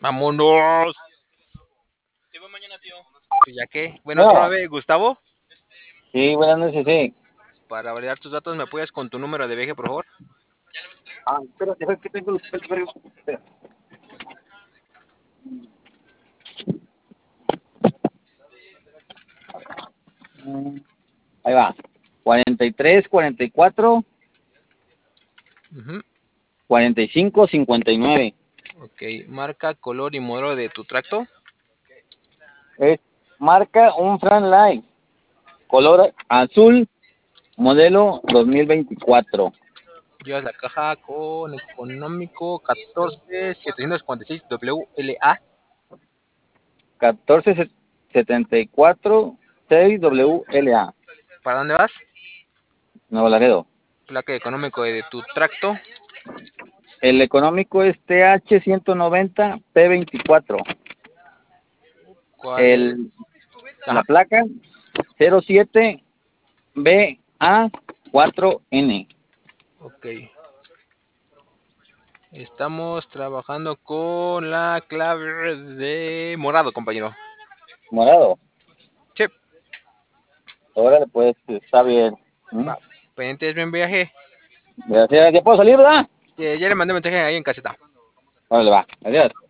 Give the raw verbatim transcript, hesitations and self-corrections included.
Vámonos. Te veo mañana, tío. Pues ya que. Bueno, otro No, nueve, Gustavo. sí, buenas noches, sí. Para validar tus datos, ¿me apoyas con tu número de viaje, por favor? Ah, espérate, espérate, que tengo los papeles para arriba. Espera. Mm, Ahí va. cuarenta y tres, cuarenta y cuatro, Ujú. cuarenta y cinco, cincuenta y nueve. Ok, marca, color y modelo de tu tracto. Es marca un Light, color azul, modelo dos mil veinticuatro. Llevas la caja con económico catorce setecientos cuarenta y seis W L A. catorce setenta y cuatro seis W L A. ¿Para dónde vas? Nuevo Laredo. Placa de económico de tu tracto. El económico es T H ciento noventa P veinticuatro. ¿Cuál es? El, la Ajá. placa cero siete B A cuatro N. Ok. Estamos trabajando con la clave de morado, compañero. Morado. Sí. Órale, pues, está bien. ¿Mm? Va. Pendientes, buen viaje. Gracias. ¿Ya puedo salir, verdad? Eh, ya le mandé mensaje ahí en caseta. Órale, va. Adiós.